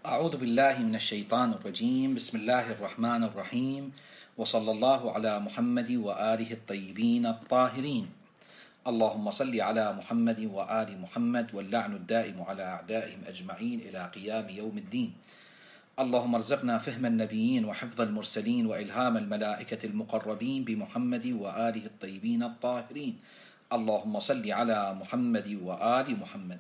أعوذ بالله من الشيطان الرجيم. بسم الله الرحمن الرحيم، وصلى الله على محمد وآله الطيبين الطاهرين. اللهم صل على محمد وآل محمد، واللعن الدائم على أعدائهم أجمعين إلى قيام يوم الدين. اللهم ارزقنا فهم النبيين وحفظ المرسلين وإلهام الملائكة المقربين بمحمد وآله الطيبين الطاهرين. اللهم صل على محمد وآل محمد.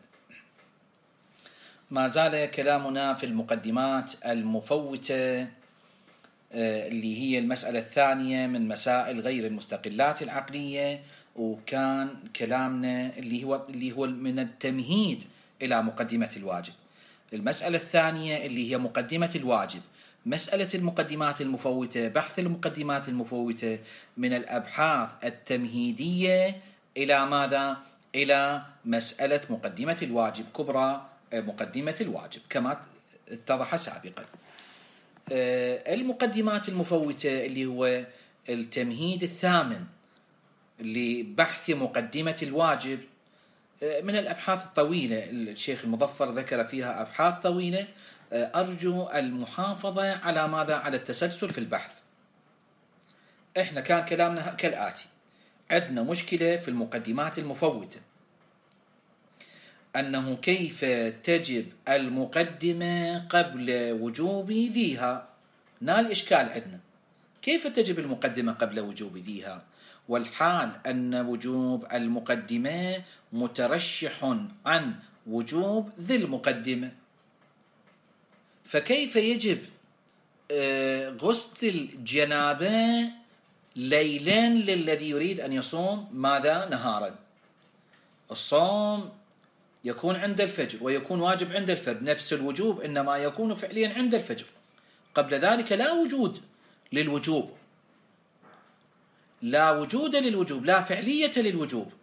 ما زال كلامنا في المقدمات المفوتة اللي هي المسألة الثانية من مسائل غير المستقلات العقلية، وكان كلامنا اللي هو من التمهيد إلى مقدمة الواجب. المسألة الثانية اللي هي مقدمة الواجب. مسألة المقدمات المفوتة، بحث المقدمات المفوتة من الأبحاث التمهيدية إلى ماذا؟ إلى مسألة مقدمة الواجب كبرى، مقدمة الواجب كما اتضح سابقا. المقدمات المفوتة اللي هو التمهيد الثامن لبحث مقدمة الواجب من الأبحاث الطويلة. الشيخ المظفر ذكر فيها أبحاث طويلة. أرجو المحافظة على ماذا؟ على التسلسل في البحث. احنا كان كلامنا كالآتي: عندنا مشكلة في المقدمات المفوتة، أنه كيف تجب المقدمة قبل وجوب ذيها. نال إشكال عندنا، كيف تجب المقدمة قبل وجوب ذيها، والحال أن وجوب المقدمة مترشح عن وجوب ذي المقدمة، فكيف يجب غسل الجنابة ليلا للذي يريد أن يصوم ماذا؟ نهارا. الصوم يكون عند الفجر ويكون واجب عند الفجر، نفس الوجوب إنما يكون فعليا عند الفجر، قبل ذلك لا وجود للوجوب، لا وجود للوجوب، لا فعلية للوجوب.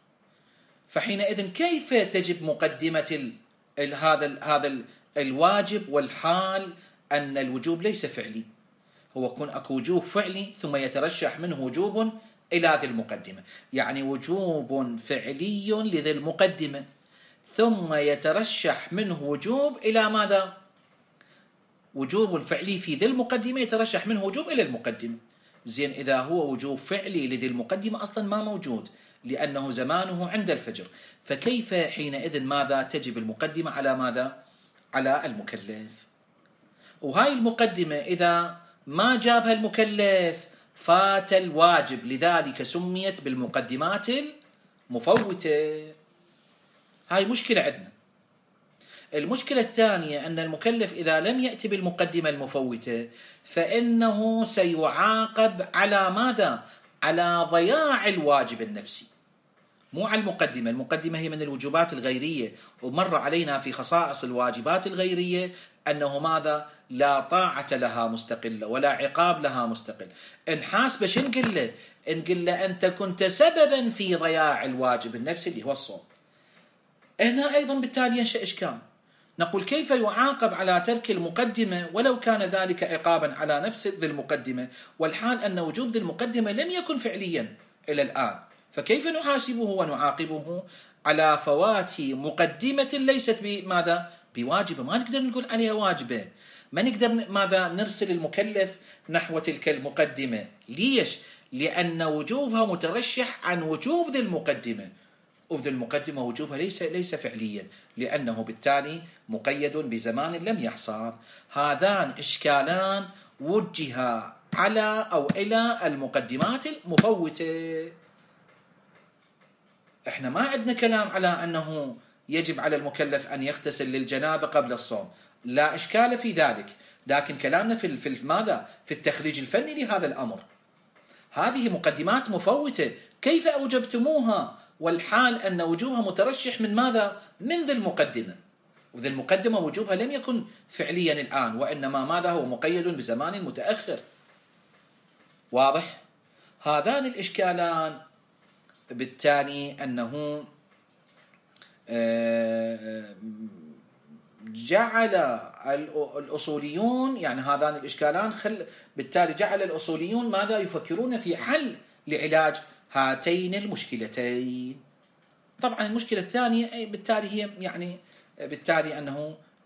فحينئذ كيف تجب مقدمة هذا الواجب، والحال أن الوجوب ليس فعلي؟ هو يكون أكو وجوب فعلي ثم يترشح منه وجوب إلى ذي المقدمة، يعني وجوب فعلي لذي المقدمة ثم يترشح منه وجوب إلى ماذا؟ وجوب فعلي في ذي المقدمة يترشح منه وجوب إلى المقدمة. زين، إذا هو وجوب فعلي لذي المقدمة أصلا ما موجود لأنه زمانه عند الفجر، فكيف حينئذ ماذا؟ تجب المقدمة على ماذا؟ على المكلف. وهاي المقدمة إذا ما جابها المكلف فات الواجب، لذلك سميت بالمقدمات المفوتة. هاي مشكلة عندنا. المشكلة الثانية أن المكلف إذا لم يأتي بالمقدمة المفوتة فإنه سيعاقب على ماذا؟ على ضياع الواجب النفسي، مو على المقدمة. المقدمة هي من الوجوبات الغيرية، ومر علينا في خصائص الواجبات الغيرية أنه ماذا؟ لا طاعة لها مستقلة ولا عقاب لها مستقل. نحاسبه شو نقول له؟ نقول له أنت كنت سببا في ضياع الواجب النفسي اللي هو الصوم. هنا أيضا بالتالي ينشأ إشكال، نقول كيف يعاقب على ترك المقدمة ولو كان ذلك عقابا على نفس ذي المقدمة، والحال أن وجوب ذي المقدمة لم يكن فعليا إلى الآن، فكيف نحاسبه ونعاقبه على فوات مقدمة ليست بماذا؟ بواجبة. ما نقدر نقول عليها واجبة، ما نقدر ماذا؟ نرسل المكلف نحو تلك المقدمة. ليش؟ لأن وجوبها مترشح عن وجوب ذي المقدمة، وذي المقدمة وجوبها ليس فعليا، لأنه بالتالي مقيد بزمان لم يحصل. هذان إشكالان وجها على أو إلى المقدمات المفوتة. احنا ما عندنا كلام على أنه يجب على المكلف أن يغتسل للجنابة قبل الصوم، لا إشكال في ذلك، لكن كلامنا في ماذا؟ في التخريج الفني لهذا الأمر. هذه مقدمات مفوتة، كيف أوجبتموها والحال أن وجوبها مترشح من ماذا؟ من ذي المقدمة، وذي المقدمة وجوبها لم يكن فعليا الآن، وإنما ماذا؟ هو مقيد بزمان متأخر. واضح؟ هذان الإشكالان بالتالي أنه جعل الأصوليون، يعني هذان الإشكالان بالتالي جعل الأصوليون ماذا؟ يفكرون في حل لعلاج هاتين المشكلتين. طبعا المشكلة الثانية بالتالي هي يعني بالتالي أنه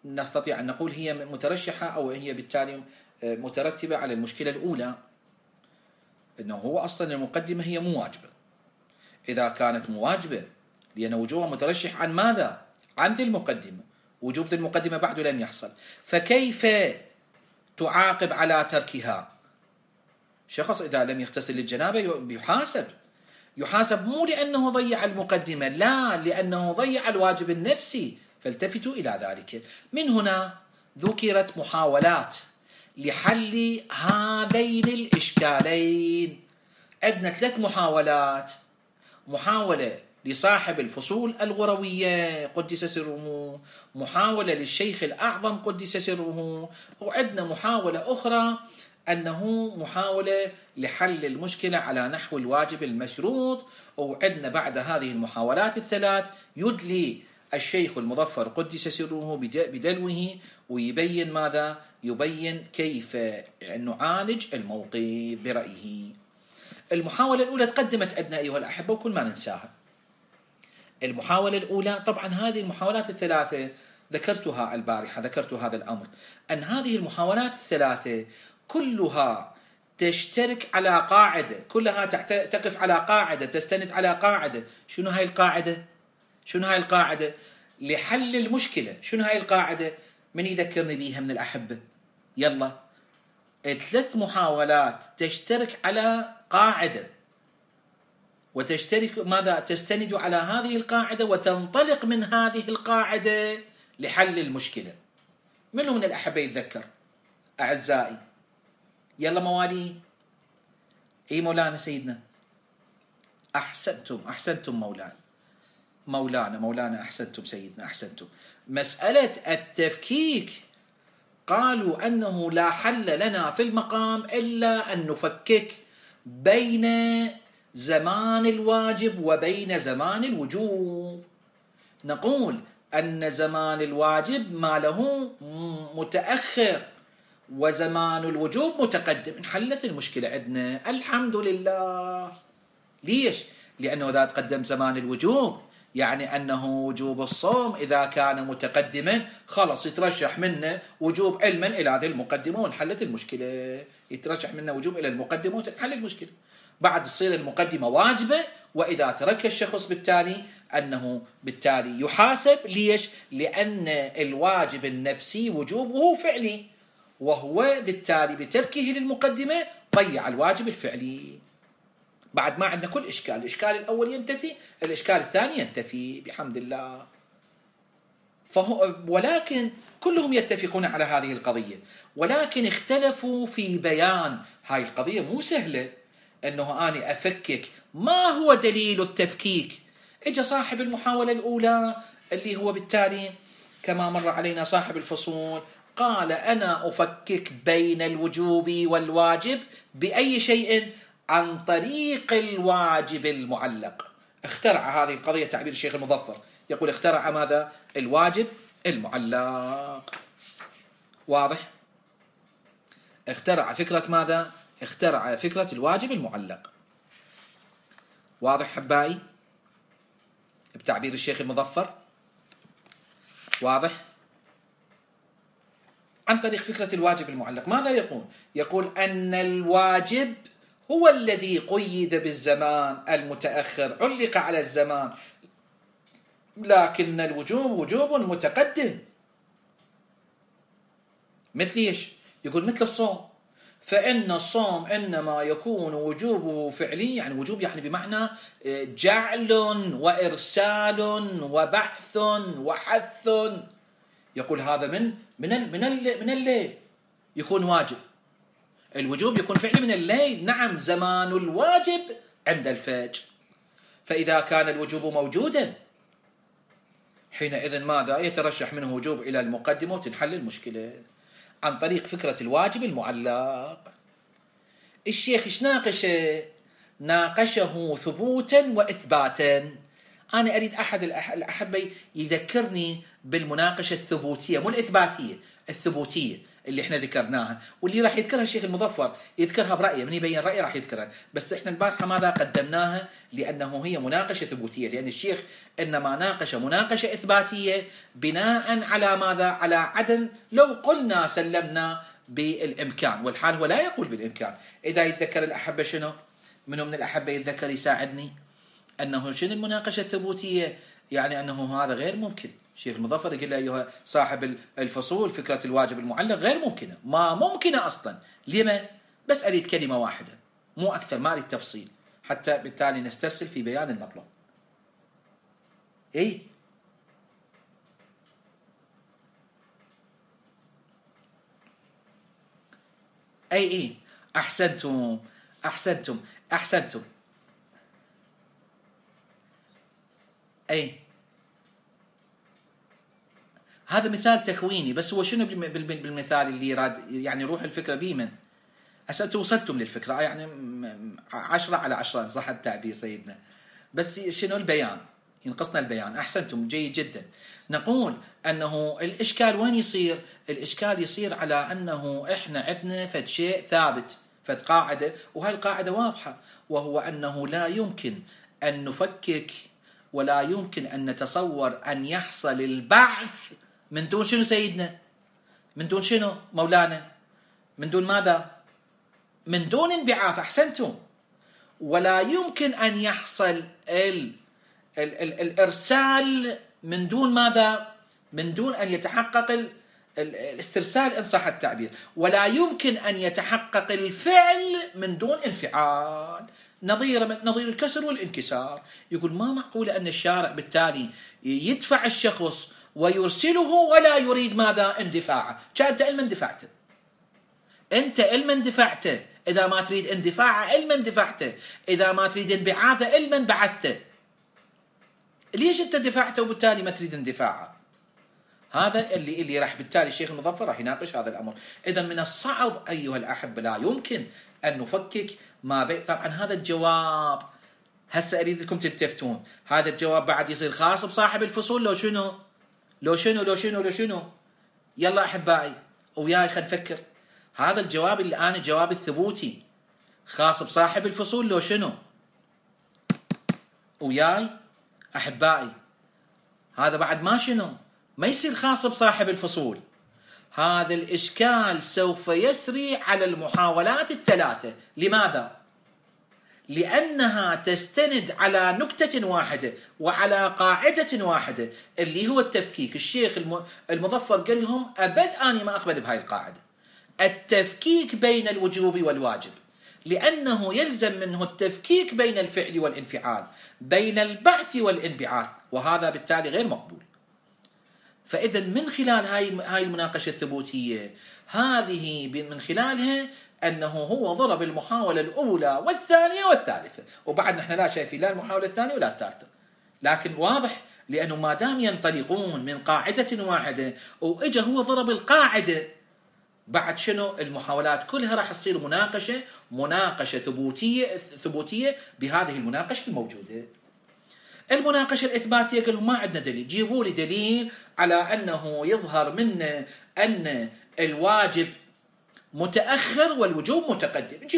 نستطيع أن نقول هي مترشحة أو هي بالتالي مترتبة على المشكلة الأولى، أنه هو أصلا المقدمة هي مو واجبة. إذا كانت مو واجبة لأن وجوبها مترشح عن ماذا؟ عن ذي المقدمة، وجوب ذي المقدمة بعد لم يحصل، فكيف تعاقب على تركها؟ شخص إذا لم يغتسل للجنابة يحاسب مو لأنه ضيع المقدمة، لا، لأنه ضيع الواجب النفسي، فالتفتوا إلى ذلك. من هنا ذكرت محاولات لحل هذين الإشكالين. عندنا 3 محاولات: محاولة لصاحب الفصول الغروية قدس سره، محاولة للشيخ الأعظم قدس سره، وعندنا محاولة أخرى أنه محاولة لحل المشكلة على نحو الواجب المشروط. وعندنا بعد هذه المحاولات ال3 يدلي الشيخ المظفر قدس سره بدلوه ويبين ماذا؟ يبين كيف نعالج الموقف برأيه. المحاولة الأولى تقدمت عندنا أيها الأحبة وكل ما ننساها. المحاولة الأولى، طبعا هذه المحاولات ال3 ذكرتها البارحة، ذكرت هذا الأمر، أن هذه المحاولات ال3 كلها تشترك على قاعدة، كلها تقف على قاعدة، تستند على قاعدة. شنو هاي القاعدة؟ شنو هاي القاعدة؟ لحل المشكلة. شنو هاي القاعدة؟ من يذكرني بيها من الأحبة؟ يلا. 3 محاولات تشترك على قاعدة، وتشترك ماذا؟ تستند على هذه القاعدة وتنطلق من هذه القاعدة لحل المشكلة. منو من الأحبة يتذكر أعزائي؟ يلا موالي. اي مولانا سيدنا. احسنتم مولانا احسنتم سيدنا، احسنتم. مسألة التفكيك قالوا انه لا حل لنا في المقام الا ان نفكك بين زمان الواجب وبين زمان الوجوب. نقول ان زمان الواجب ما له متأخر وزمان الوجوب متقدم. انحلت المشكلة عندنا الحمد لله. ليش؟ لأنه إذا تقدم زمان الوجوب يعني أنه وجوب الصوم إذا كان متقدما خلص يترشح منه وجوب علما إلى ذي المقدمة وانحلت المشكلة. يترشح منه وجوب إلى المقدمة وتنحل المشكلة. بعد تصير المقدمة واجبة، وإذا ترك الشخص بالتالي أنه بالتالي يحاسب. ليش؟ لأن الواجب النفسي وجوبه فعلي، وهو بالتالي بتركه للمقدمة ضيع الواجب الفعلي. بعد ما عندنا كل إشكال، الإشكال الأول ينتفي، الإشكال الثاني ينتفي بحمد الله. ولكن كلهم يتفقون على هذه القضية، ولكن اختلفوا في بيان هاي القضية. مو سهلة أنه أنا أفكك. ما هو دليل التفكيك؟ إجا صاحب المحاولة الأولى اللي هو بالتالي كما مر علينا صاحب الفصول، قال أنا أفكك بين الوجوب والواجب بأي شيء؟ عن طريق الواجب المعلق. اخترع هذه القضية تعبير الشيخ المظفر، يقول اخترع ماذا؟ الواجب المعلق. واضح؟ اخترع فكرة ماذا؟ اخترع فكرة الواجب المعلق. واضح حبائي بتعبير الشيخ المظفر؟ واضح؟ عن طريق فكرة الواجب المعلق. ماذا يقول؟ يقول أن الواجب هو الذي قيد بالزمان المتأخر، علق على الزمان، لكن الوجوب وجوب متقدم. مثل ايش؟ يقول مثل الصوم، فإن الصوم إنما يكون وجوبه فعلي، يعني وجوب يعني بمعنى جعل وإرسال وبعث وحث. يقول هذا من الليل يكون واجب. الوجوب يكون فعلي من الليل، نعم، زمان الواجب عند الفجر. فإذا كان الوجوب موجودا حينئذ ماذا؟ يترشح منه وجوب إلى المقدمة وتنحل المشكلة عن طريق فكرة الواجب المعلق. الشيخ ايش ناقشه؟ ناقشه ثبوتا وإثباتا. أنا أريد أحد الأحبة يذكرني بالمناقشة الثبوتية، مو الإثباتية، الثبوتية. اللي احنا ذكرناها، واللي راح يذكرها الشيخ المظفر يذكرها برأيه، من يبين رأيه راح يذكرها. بس احنا البارحة ماذا قدمناها؟ لأنه هي مناقشة ثبوتية، لأن الشيخ إنما ناقش مناقشة إثباتية بناء على ماذا؟ على عدم، لو قلنا سلمنا بالإمكان، والحال هو لا يقول بالإمكان. إذا يتذكر الأحبة شنو؟ منو من الأحبة يتذكر يساعدني؟ أنه شنو المناقشة الثبوتية؟ يعني أنه هذا غير ممكن. الشيخ المظفر يقول له أيها صاحب الفصول فكرة الواجب المعلق غير ممكنة، ما ممكنة أصلا. لما؟ بس أريد كلمة واحدة مو أكثر، ما أريد تفصيل، حتى بالتالي نسترسل في بيان المطلب. أي أي أحسنتم أحسنتم أحسنتم. أي هذا مثال تكويني، بس هو شنو بالمثال اللي راد يعني روح الفكرة بيمن؟ أسألت وصلتم للفكرة، يعني 10/10 إن صح التعبير سيدنا، بس شنو البيان؟ ينقصنا البيان. أحسنتم، جيد جدا. نقول أنه الإشكال وين يصير؟ الإشكال يصير على أنه إحنا عندنا فد شيء ثابت، فد قاعدة، وهاي القاعدة واضحة، وهو أنه لا يمكن أن نفكك ولا يمكن أن نتصور أن يحصل البعث من دون شنو سيدنا؟ من دون شنو مولانا؟ من دون ماذا؟ من دون انبعاث. أحسنتم. ولا يمكن أن يحصل الإرسال من دون ماذا؟ من دون أن يتحقق الاسترسال إن صح التعبير. ولا يمكن أن يتحقق الفعل من دون انفعال، نظير الكسر والانكسار. يقول ما معقول أن الشارع بالتالي يدفع الشخص ويرسله ولا يريد ماذا؟ اندفاعه. كأنت علما دفعته، أنت علما دفعته، إذا ما تريد اندفاعه علما دفعته، إذا ما تريد انبعاثه علما بعثته. ليش أنت دفعته وبالتالي ما تريد اندفاعه؟ هذا اللي راح بالتالي الشيخ المظفر راح يناقش هذا الأمر. إذا من الصعب أيها الأحبة، لا يمكن أن نفكك ما بين. طبعا هذا الجواب هسه أريدكم تلتفتون، هذا الجواب بعد يصير خاص بصاحب الفصول لو شنو؟ لو شنو لو شنو لو شنو؟ يلا أحبائي وياي خلينا نفكر. هذا الجواب اللي أنا الجواب الثبوتي خاص بصاحب الفصول لو شنو؟ وياي أحبائي هذا بعد ما شنو؟ ما يصير خاص بصاحب الفصول. هذا الإشكال سوف يسري على المحاولات الثلاثة. لماذا؟ لأنها تستند على نكتة واحدة وعلى قاعدة واحدة اللي هو التفكيك. الشيخ المظفر قال لهم أبد أنا ما أقبل بهاي القاعدة، التفكيك بين الوجوب والواجب، لأنه يلزم منه التفكيك بين الفعل والانفعال، بين البعث والانبعاث، وهذا بالتالي غير مقبول. فإذا من خلال هاي المناقشة الثبوتية هذه، من خلالها أنه هو ضرب المحاولة الأولى والثانية والثالثة، وبعد نحن لا شايفين لا المحاولة الثانية ولا الثالثة، لكن واضح لأنه ما دام ينطلقون من قاعدة واحدة وإجا هو ضرب القاعدة، بعد شنو المحاولات كلها راح تصير مناقشة ثبوتية بهذه المناقشة الموجودة. المناقشة الإثباتية قالوا ما عندنا دليل، جيبوا لي دليل على أنه يظهر منا أن الواجب متأخر والوجوب متقدم.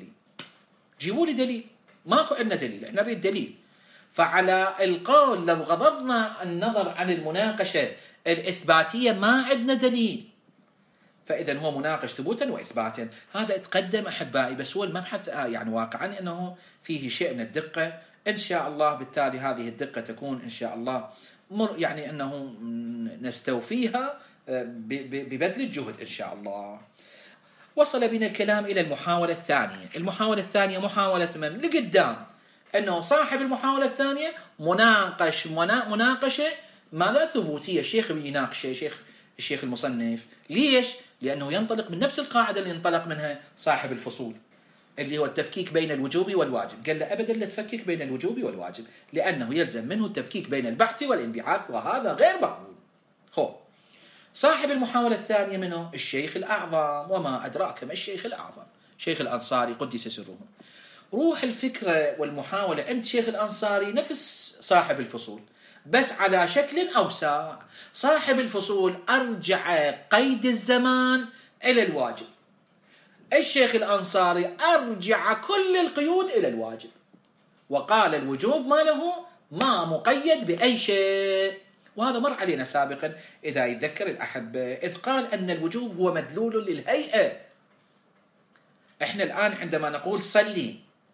جيبوا لي دليل. ماكو عندنا دليل، احنا نريد دليل. فعلى القول لو غضضنا النظر عن المناقشة الإثباتية ما عندنا دليل، فإذا هو مناقش ثبوتا وإثباتا. هذا اتقدم أحبائي، بس هو المبحث يعني واقعا أنه فيه شيء من الدقة إن شاء الله. بالتالي هذه الدقة تكون إن شاء الله يعني أنه نستوفيها ببذل الجهد إن شاء الله. وصل بنا الكلام إلى المحاولة الثانية. المحاولة الثانية محاولة من لقدام، أنه صاحب المحاولة الثانية مناقشة ماذا؟ ثبوتية. الشيخ يناقشه الشيخ المصنف. ليش؟ لأنه ينطلق من نفس القاعدة اللي ينطلق منها صاحب الفصول، اللي هو التفكيك بين الوجوب والواجب. قال له أبدا لا تفكك بين الوجوب والواجب، لأنه يلزم منه التفكيك بين البعث والانبعاث، وهذا غير مقبول. صاحب المحاولة الثانية منه الشيخ الأعظم، وما أدراك ما الشيخ الأعظم، شيخ الأنصاري قدس سره. روح الفكرة والمحاولة عند شيخ الأنصاري نفس صاحب الفصول، بس على شكل أوسع. صاحب الفصول أرجع قيد الزمان إلى الواجب. الشيخ الأنصاري أرجع كل القيود إلى الواجب، وقال الوجوب ما له ما مقيد بأي شيء. وهذا مر علينا سابقا إذا يتذكر الأحبة، إذ قال أن الوجوب هو مدلول للهيئة. إحنا الآن عندما نقول صلي،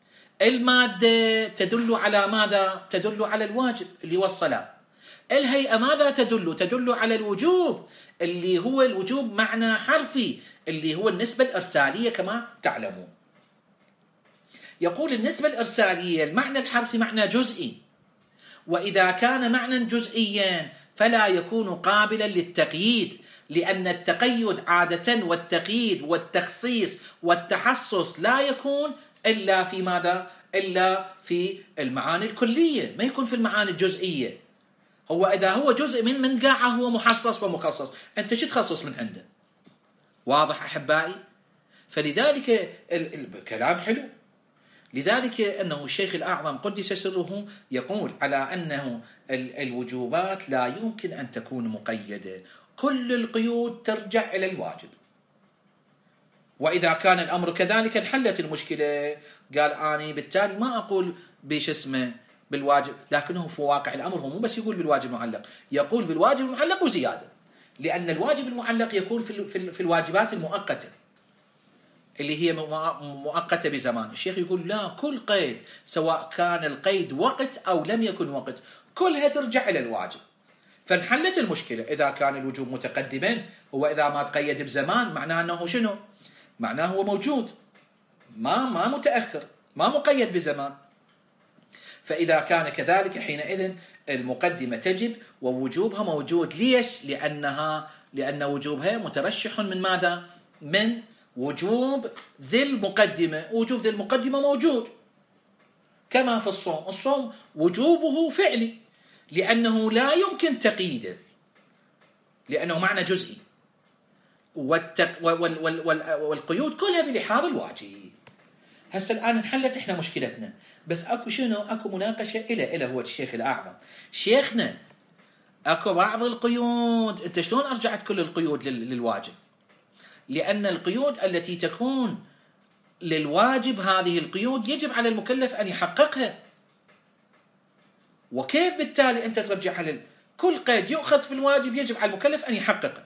المادة تدل على ماذا؟ تدل على الواجب اللي هو الصلاة. الهيئة ماذا تدل؟ تدل على الوجوب اللي هو الوجوب معنى حرفي، اللي هو النسبة الإرسالية كما تعلمون. يقول النسبة الإرسالية المعنى الحرفي معنى جزئي، وإذا كان معنى جزئيا فلا يكون قابلا للتقييد، لأن التقيد عادة والتقييد والتخصيص والتحصص لا يكون إلا في ماذا؟ إلا في المعاني الكلية، ما يكون في المعاني الجزئية. هو إذا هو جزء من قاعة هو محصص ومخصص، أنت شو تخصص من عنده؟ واضح أحبائي؟ فلذلك الكلام حلو. لذلك أنه الشيخ الأعظم قدس سره يقول على أنه الوجوبات لا يمكن أن تكون مقيدة، كل القيود ترجع إلى الواجب. وإذا كان الأمر كذلك انحلت المشكلة. قال أنا بالتالي ما أقول بش اسمه بالواجب، لكنه في واقع الأمر هو مو بس يقول بالواجب المعلق، يقول بالواجب المعلق وزيادة، لأن الواجب المعلق يكون في الواجبات المؤقتة اللي هي مؤقتة بزمان. الشيخ يقول لا، كل قيد سواء كان القيد وقت أو لم يكن وقت كلها ترجع إلى الواجب. فانحلت المشكلة. إذا كان الوجوب متقدما، هو إذا ما تقيد بزمان معناه أنه شنو؟ معناه هو موجود، ما متأخر، ما مقيد بزمان. فإذا كان كذلك حينئذ المقدمة تجب ووجوبها موجود. ليش؟ لأن وجوبها مترشح من ماذا؟ من وجوب ذي المقدمة. وجوب ذي المقدمة موجود كما في الصوم. الصوم وجوبه فعلي لأنه لا يمكن تقييده، لأنه معنى جزئي، والقيود كلها بلحاظ الواجب. هسه الآن انحلت احنا مشكلتنا، بس اكو شنو؟ اكو مناقشة إلى هو الشيخ الأعظم. شيخنا اكو بعض القيود، انت شلون ارجعت كل القيود للواجب؟ لأن القيود التي تكون للواجب هذه القيود يجب على المكلف أن يحققها. وكيف بالتالي أنت ترجعها كل قيد يؤخذ في الواجب يجب على المكلف أن يحققه،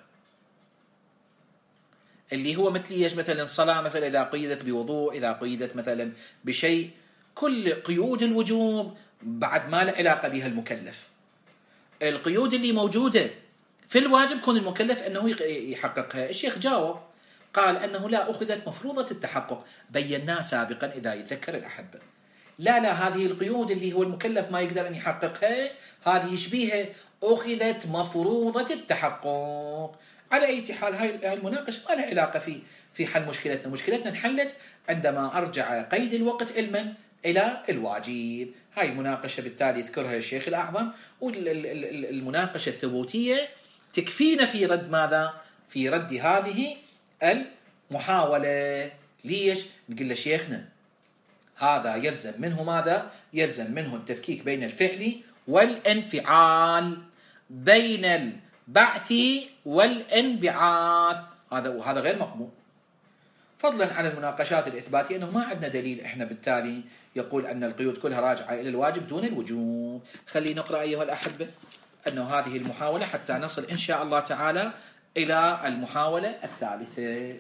اللي هو مثل ايش؟ مثلا الصلاة مثلا إذا قيدت بوضوء، إذا قيدت مثلا بشيء، كل قيود الوجوب بعد ما له علاقة بها المكلف. القيود اللي موجودة في الواجب يكون المكلف أنه يحققها. الشيخ جاوب قال أنه لا، أخذت مفروضة التحقق. بيناه سابقا إذا يتذكر الأحبة. لا هذه القيود اللي هو المكلف ما يقدر أن يحققها، هذه يشبيها أخذت مفروضة التحقق. على أي حال هاي المناقشة ما لها علاقة في حل مشكلتنا. مشكلتنا انحلت عندما أرجع قيد الوقت إلى الواجب. هاي المناقشة بالتالي يذكرها الشيخ الأعظم، والمناقشة الثبوتية تكفينا في رد ماذا؟ في رد هذه المحاولة. ليش؟ نقول له شيخنا هذا يلزم منه ماذا؟ يلزم منه التفكيك بين الفعل والانفعال، بين البعث والانبعاث. هذا غير مقبول، فضلا عن المناقشات الإثباتية أنه ما عندنا دليل إحنا بالتالي يقول أن القيود كلها راجعة إلى الواجب دون الوجوب. خلينا نقرأ أيها الأحبة أنه هذه المحاولة حتى نصل إن شاء الله تعالى إلى المحاولة الثالثة.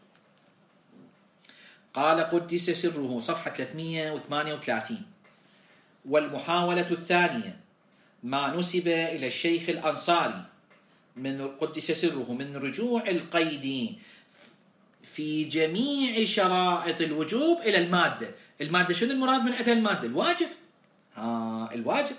قال قدس سره صفحة 338: والمحاولة الثانية ما نسب إلى الشيخ الأنصاري من قدس سره من رجوع القيد في جميع شرائط الوجوب إلى المادة. المادة شنو المراد من عندها؟ المادة الواجب. الواجب.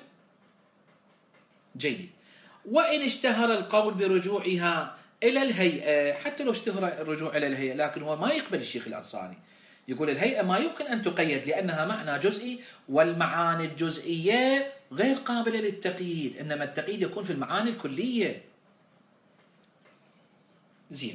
جيد. وإن اشتهر القول برجوعها إلى الهيئة، حتى لو اشتهر الرجوع إلى الهيئة، لكن هو ما يقبل الشيخ الأنصاري، يقول الهيئة ما يمكن أن تقيد لأنها معنى جزئي، والمعاني الجزئية غير قابلة للتقييد، إنما التقييد يكون في المعاني الكلية. زين.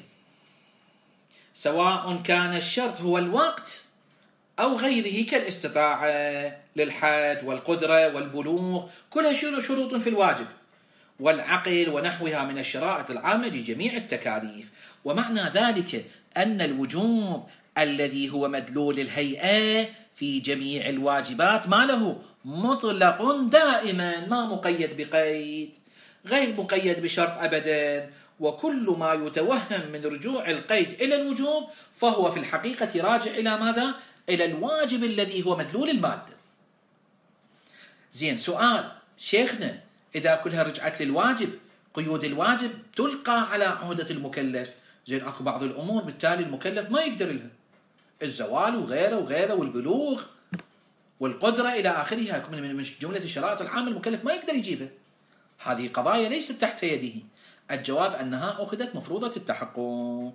سواء كان الشرط هو الوقت أو غيره كالاستطاعة للحج والقدرة والبلوغ، كلها شروط في الواجب. والعقل ونحوها من الشرائط العامة لجميع التكاليف. ومعنى ذلك أن الوجوب الذي هو مدلول الهيئة في جميع الواجبات ما له مطلق دائما، ما مقيد بقيد، غير مقيد بشرط أبدا. وكل ما يتوهم من رجوع القيد إلى الوجوب فهو في الحقيقة راجع إلى ماذا؟ إلى الواجب الذي هو مدلول المادة. زين، سؤال شيخنا، إذا كلها رجعت للواجب، قيود الواجب تلقى على عهدة المكلف. زين، أكو بعض الأمور بالتالي المكلف ما يقدر لها، الزوال وغيره والبلوغ والقدرة إلى آخرها من جملة الشرائط العامة المكلف ما يقدر يجيبها. هذه قضايا ليست تحت يده. الجواب أنها أخذت مفروضة التحقق.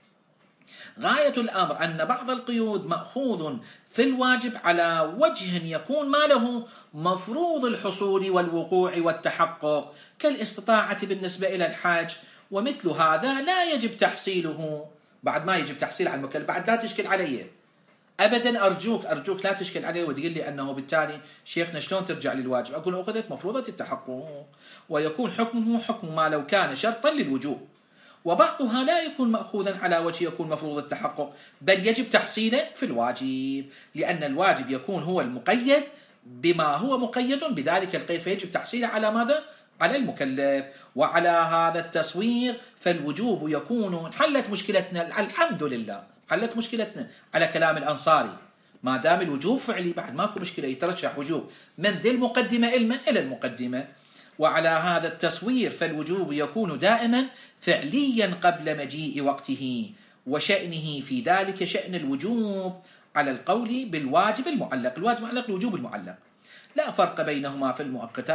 غاية الأمر أن بعض القيود مأخوذ في الواجب على وجه يكون ما له مفروض الحصول والوقوع والتحقق، كالاستطاعة بالنسبة إلى الحج، ومثل هذا لا يجب تحصيله. بعد ما يجب تحصيل على المكلف، بعد لا تشكل علي أبدا، أرجوك لا تشكل علي وتقول لي أنه بالتالي شيخنا شلون ترجع للواجب. أقول أخذت مفروضة التحقق، ويكون حكمه حكم ما لو كان شرطا للوجوب. وبعضها لا يكون مأخوذا على وجه يكون مفروض التحقق، بل يجب تحصيله في الواجب، لأن الواجب يكون هو المقيد بما هو مقيد بذلك القيد، فيجب تحصيله على ماذا؟ على المكلف. وعلى هذا التصوير فالوجوب يكون، حلت مشكلتنا الحمد لله، حلت مشكلتنا على كلام الأنصاري. ما دام الوجوب فعلي بعد ماكو مشكلة، يترشح وجوب من ذي المقدمة إلى المقدمة. وعلى هذا التصوير فالوجوب يكون دائما فعليا قبل مجيء وقته، وشأنه في ذلك شأن الوجوب على القول بالواجب المعلق. الواجب المعلق الوجوب المعلق، لا فرق بينهما في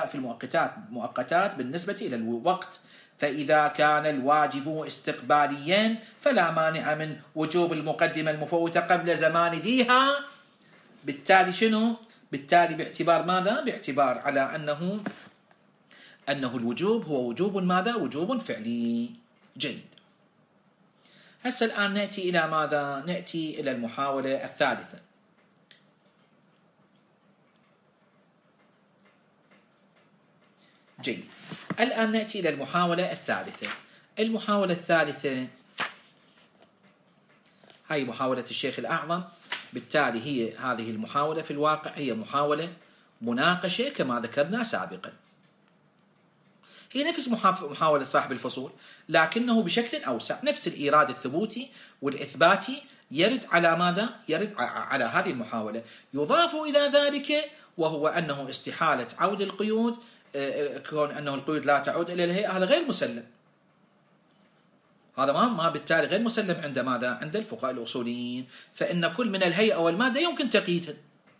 المؤقتات بالنسبة إلى الوقت. فإذا كان الواجب استقباليا فلا مانع من وجوب المقدمة المفوتة قبل زمان ذيها. بالتالي شنو؟ بالتالي باعتبار ماذا؟ باعتبار على أنه الوجوب هو وجوب ماذا؟ وجوب فعلي. جيد. هسه الآن نأتي إلى ماذا؟ نأتي إلى المحاولة الثالثة. جيد. الآن نأتي إلى المحاولة الثالثة. المحاولة الثالثة هاي محاولة الشيخ الأعظم. بالتالي هي هذه المحاولة في الواقع هي محاولة مناقشة كما ذكرنا سابقا، هي نفس محاولة صاحب الفصول، لكنه بشكل أوسع. نفس الإيراد الثبوتي والإثباتي يرد على ماذا؟ يرد على هذه المحاولة. يضاف إلى ذلك وهو أنه استحالة عود القيود، كون أنه القيود لا تعود إلى الهيئة، هذا غير مسلم. هذا ما بالتالي غير مسلم عند ماذا؟ عند الفقهاء الأصوليين. فإن كل من الهيئة والمادة يمكن تقييدها،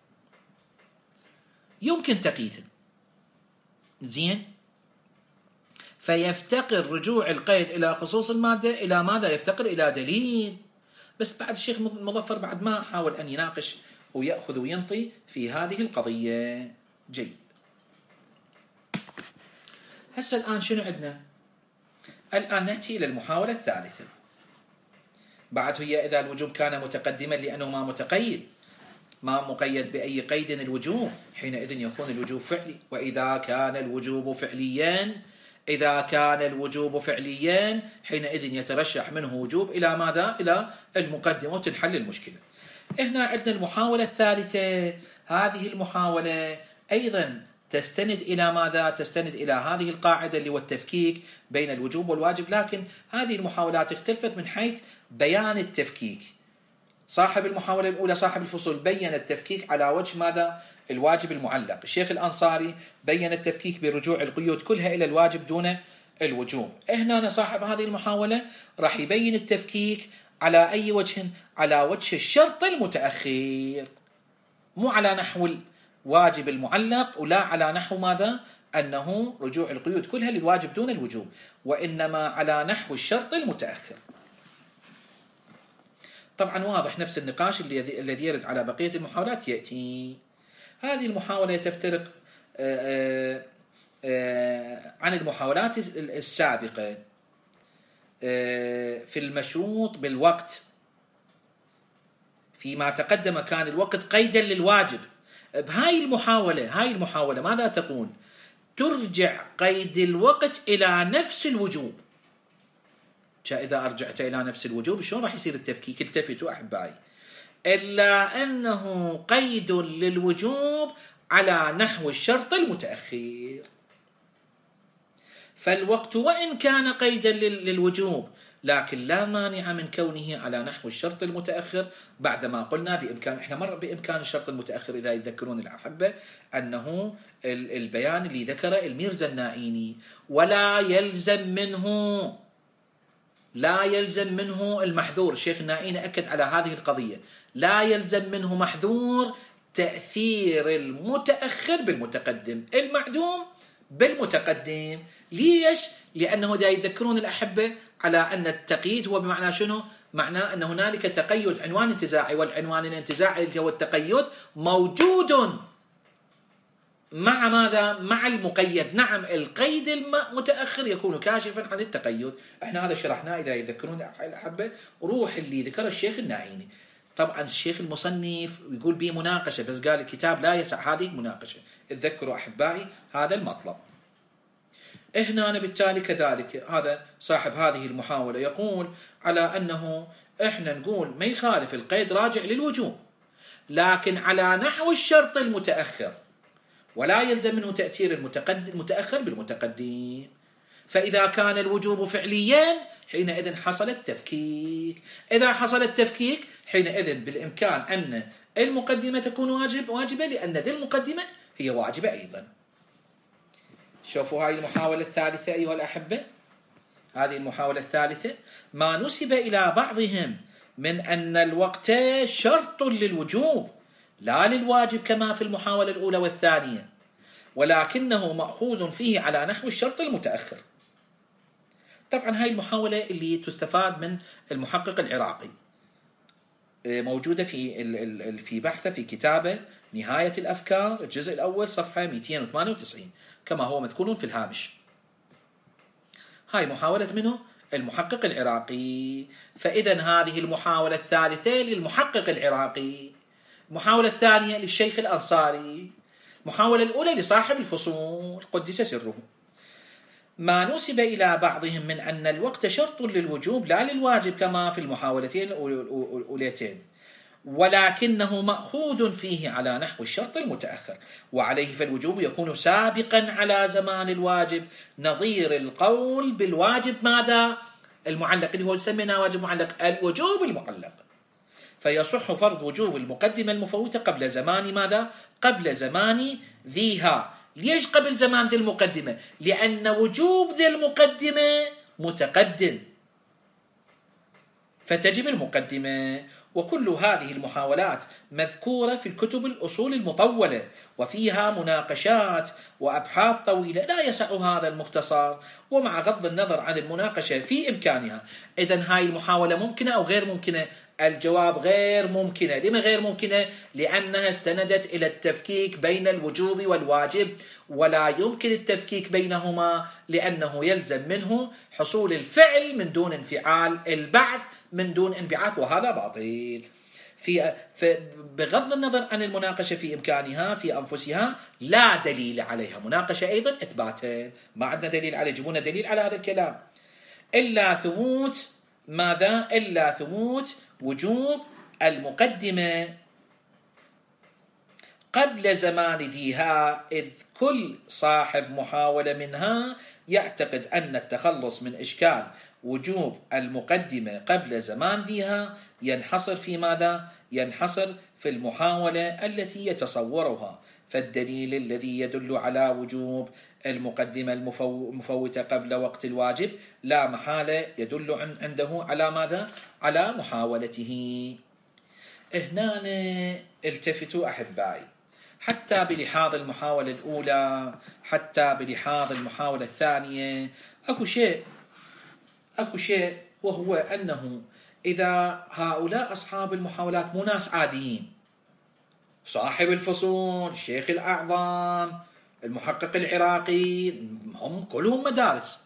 يمكن تقييدها. زين، فيفتقر رجوع القيد إلى خصوص المادة إلى ماذا؟ يفتقر إلى دليل. بس بعد الشيخ المظفر بعد ما حاول أن يناقش ويأخذ وينطي في هذه القضية. جيد. هسه الآن شنو عندنا؟ الآن نأتي إلى المحاولة الثالثة. بعد هي إذا الوجوب كان متقدما لأنه ما متقيد، ما مقيد بأي قيد الوجوب، حينئذ يكون الوجوب فعلي. وإذا كان الوجوب فعليا، إذا كان الوجوب فعليا حينئذ يترشح منه وجوب إلى ماذا؟ إلى المقدمة وتنحل المشكلة. هنا عندنا المحاولة الثالثة. هذه المحاولة أيضا تستند إلى ماذا؟ تستند إلى هذه القاعدة اللي هو التفكيك بين الوجوب والواجب، لكن هذه المحاولات اختلفت من حيث بيان التفكيك. صاحب المحاولة الأولى صاحب الفصول بين التفكيك على وجه ماذا؟ الواجب المعلق. الشيخ الأنصاري بين التفكيك برجوع القيود كلها إلى الواجب دون الوجوب. هنا صاحب هذه المحاولة راح يبين التفكيك على أي وجه؟ على وجه الشرط المتأخر، مو على نحو الواجب المعلق، ولا على نحو ماذا؟ أنه رجوع القيود كلها للواجب دون الوجوب، وإنما على نحو الشرط المتأخر. طبعا واضح نفس النقاش الذي يرد على بقية المحاولات يأتي. هذه المحاولة تفترق عن المحاولات السابقة في المشروط بالوقت. فيما تقدم كان الوقت قيدا للواجب. بهاي المحاولة ماذا تكون؟ ترجع قيد الوقت إلى نفس الوجوب. إذا أرجعت إلى نفس الوجوب شلون راح يصير التفكيك؟ التفتوا أحبائي، إلا أنه قيد للوجوب على نحو الشرط المتأخر. فالوقت وإن كان قيدا للوجوب لكن لا مانع من كونه على نحو الشرط المتأخر، بعدما قلنا بإمكان، إحنا مر بإمكان الشرط المتأخر إذا يتذكرون الأحبة أنه البيان اللي ذكره الميرزا النائيني، ولا يلزم منه المحذور. الشيخ النائيني أكد على هذه القضية، لا يلزم منه محذور تأثير المتأخر بالمتقدم، المعدوم بالمتقدم. ليش؟ لأنه دا يذكرون الأحبة على أن التقييد هو بمعنى شنو؟ معناه أن هنالك تقيد عنوان انتزاعي، والعنوان الانتزاعي اللي هو التقيد موجود مع ماذا؟ مع المقيد. نعم، القيد المتأخر يكون كاشفا عن التقيد. احنا هذا شرحناه إذا يذكرون الأحبة، روح اللي ذكر الشيخ النائيني. طبعا الشيخ المصنف يقول به مناقشة، بس قال الكتاب لا يسع هذه المناقشة. تذكروا أحبائي هذا المطلب. هنا بالتالي كذلك هذا صاحب هذه المحاولة يقول على أنه إحنا نقول ما يخالف القيد راجع للوجوب، لكن على نحو الشرط المتأخر، ولا يلزم منه تأثير المتأخر بالمتقدم. فإذا كان الوجوب فعليا حينئذ حصل التفكيك. إذا حصل التفكيك حينئذ بالإمكان أن المقدمة تكون واجبة، لأن ذي المقدمة هي واجبة أيضا. شوفوا هاي المحاولة الثالثة أيها الأحبة، هذه المحاولة الثالثة، ما نسب إلى بعضهم من أن الوقت شرط للوجوب لا للواجب كما في المحاولة الأولى والثانية، ولكنه مأخوذ فيه على نحو الشرط المتأخر. طبعا هاي المحاولة اللي تستفاد من المحقق العراقي، موجودة في بحثه في كتابه نهاية الأفكار الجزء الأول صفحة 298 كما هو مذكور في الهامش. هاي محاولة منه المحقق العراقي. فإذا هذه المحاولة الثالثة للمحقق العراقي، المحاولة الثانية للشيخ الأنصاري، المحاولة الأولى لصاحب الفصول قدس سره. ما نسب إلى بعضهم من أن الوقت شرط للوجوب لا للواجب كما في المحاولتين الأوليتين، ولكنه مأخوذ فيه على نحو الشرط المتأخر، وعليه فالوجوب يكون سابقا على زمان الواجب، نظير القول بالواجب ماذا؟ المعلق، اللي هو سميناه واجب معلق، الوجوب المعلق. فيصح فرض وجوب المقدمة المفوتة قبل زمان ماذا؟ قبل زمان ذيها. ليش قبل زمان ذي المقدمة؟ لأن وجوب ذي المقدمة متقدم، فتجب المقدمة. وكل هذه المحاولات مذكورة في الكتب الأصول المطولة، وفيها مناقشات وأبحاث طويلة لا يسع هذا المختصر، ومع غض النظر عن المناقشة في إمكانها. إذن هاي المحاولة ممكنة أو غير ممكنة؟ الجواب غير ممكنة. لما غير ممكنة؟ لأنها استندت إلى التفكيك بين الوجوب والواجب، ولا يمكن التفكيك بينهما، لأنه يلزم منه حصول الفعل من دون انفعال، البعث من دون انبعاث، وهذا باطل. بغض النظر عن المناقشة في إمكانها في أنفسها، لا دليل عليها. مناقشة أيضا إثباتا، ما عندنا دليل عليه، جيبونا دليل على هذا الكلام. إلا ثبوت ماذا؟ إلا ثبوت وجوب المقدمة قبل زمان ذيها، إذ كل صاحب محاولة منها يعتقد أن التخلص من إشكال وجوب المقدمة قبل زمان ذيها ينحصر في ماذا؟ ينحصر في المحاولة التي يتصورها. فالدليل الذي يدل على وجوب المقدمة المفوتة قبل وقت الواجب لا محالة يدل عنده على ماذا؟ على محاولته. هنا التفتوا أحبائي، حتى بلحاظ المحاولة الأولى، حتى بلحاظ المحاولة الثانية، أكو شيء وهو أنه إذا هؤلاء أصحاب المحاولات مو ناس عاديين، صاحب الفصول، الشيخ الأعظم، المحقق العراقي، هم كلهم مدارس،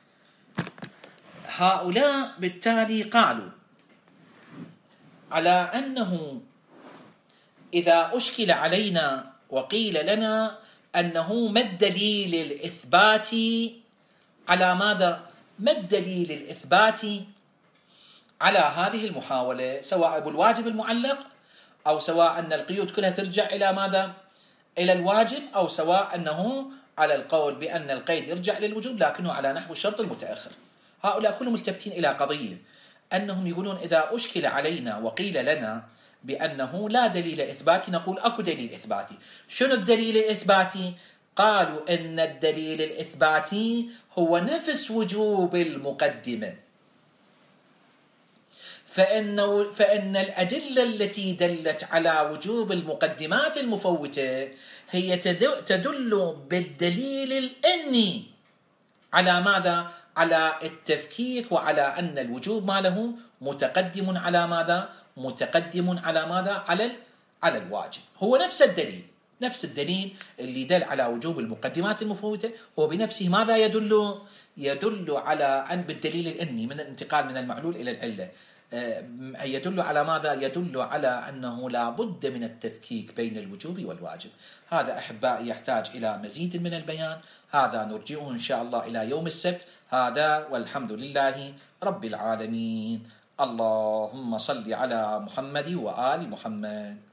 هؤلاء بالتالي قالوا على أنه إذا أشكل علينا وقيل لنا أنه ما الدليل الإثباتي على ماذا؟ ما الدليل الإثباتي على هذه المحاولة، سواء بالواجب المعلق أو سواء أن القيود كلها ترجع إلى ماذا؟ إلى الواجب، أو سواء أنه على القول بأن القيد يرجع للوجوب لكنه على نحو الشرط المتأخر. هؤلاء كلهم ملتفتين إلى قضية، أنهم يقولون إذا أشكل علينا وقيل لنا بأنه لا دليل إثباتي نقول أكو دليل إثباتي. شنو الدليل الإثباتي؟ قالوا إن الدليل الإثباتي هو نفس وجوب المقدمة، فإن الأدلة التي دلت على وجوب المقدمات المفوتة هي تدل بالدليل الإني على ماذا؟ على التفكيك وعلى أن الوجوب ما له متقدم على ماذا؟ متقدم على ماذا؟ على الواجب. هو نفس الدليل اللي دل على وجوب المقدمات المفوتة هو بنفسه ماذا يدل؟ يدل على أن بالدليل الإني من الانتقال من المعلول إلى العلة يدل على ماذا؟ يدل على أنه لا بد من التفكيك بين الوجوب والواجب. هذا أحبائي يحتاج إلى مزيد من البيان، هذا نرجئه إن شاء الله إلى يوم السبت. هذا والحمد لله رب العالمين. اللهم صل على محمد وآل محمد.